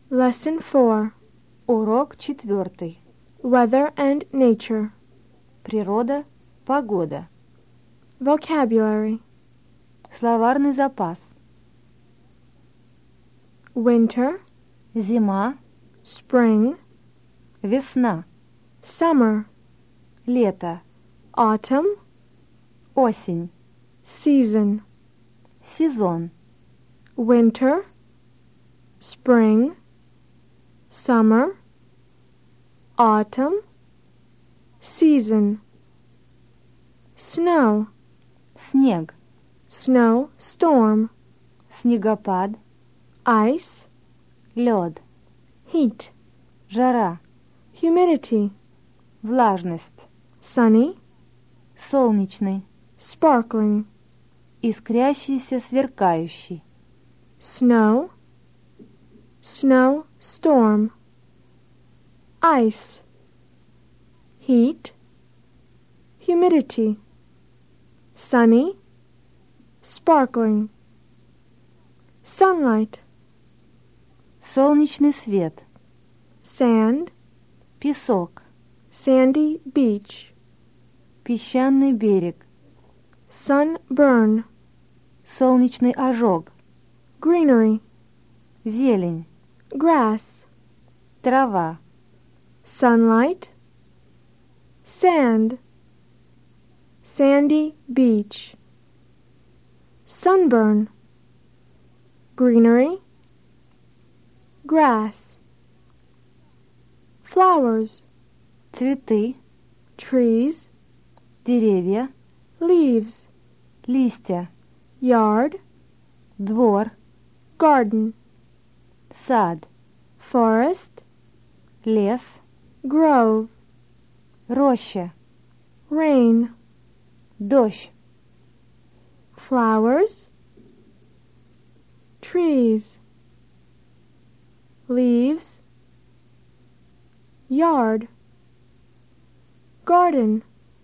Lesson 4. Урок 4. Weather and Nature. Природа, погода. Vocabulary. Словарный запас. Winter, Зима, spring, весна, summer, лето, autumn, осень, season. сезон, Winter, spring, summer, autumn, season. Snow, снег, snow, storm, снегопад, ice, лед, heat, жара, humidity, влажность, sunny, солнечный, sparkling, искрящийся, сверкающий, snow, snow, storm, ice, heat, humidity, sunny, sparkling, sunlight, солнечный свет, sand, песок, sandy beach, песчаный берег, sunburn, солнечный ожог, greenery, зелень, grass, трава, sunlight, sand, sandy beach, sunburn, greenery, grass, flowers, цветы, trees, деревья, leaves, листья, yard, двор, garden, сад, forest, лес, grove, роща, rain, дождь, flowers, trees, leaves, yard, garden,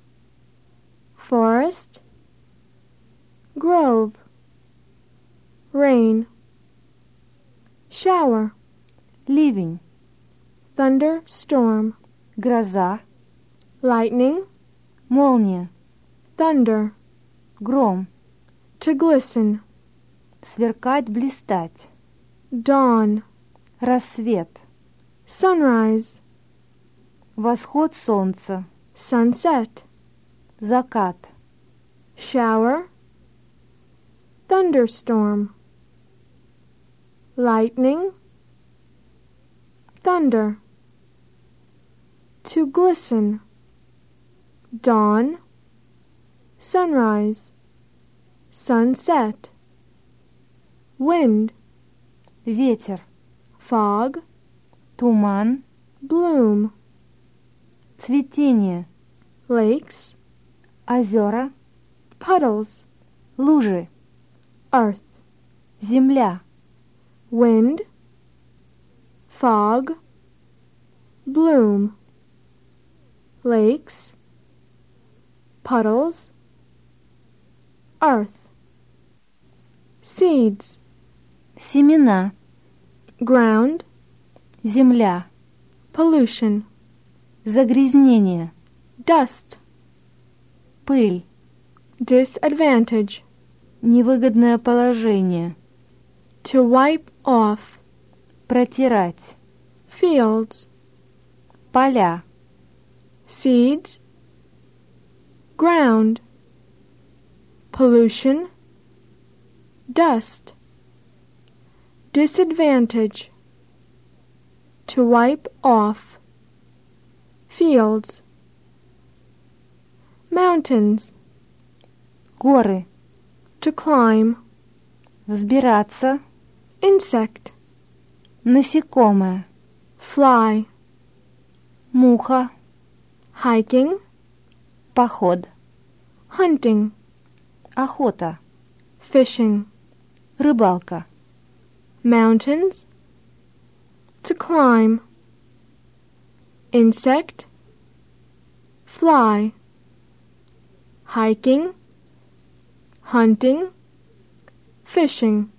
forest, grove, rain, shower, ливень, thunder, storm, гроза, lightning, молния, thunder, гром, to glisten, сверкать, блистать, dawn, рассвет, sunrise, восход солнца, sunset, закат, shower, thunderstorm, lightning, thunder, to glisten, dawn, sunrise, sunset, wind, ветер, fog, туман, bloom, цветение, lakes, озера, puddles, лужи, earth, земля, wind, fog, bloom, lakes, puddles, earth, seeds, семена, ground, земля, pollution, загрязнение, dust, пыль, disadvantage, невыгодное положение, to wipe off, протирать, fields, поля, seeds, ground, pollution, dust, disadvantage, to wipe off, fields, mountains, горы, to climb, взбираться, insect, насекомое, fly, муха, hiking, поход, hunting, охота, fishing, рыбалка, mountains, to climb, insect, fly, hiking, hunting, fishing.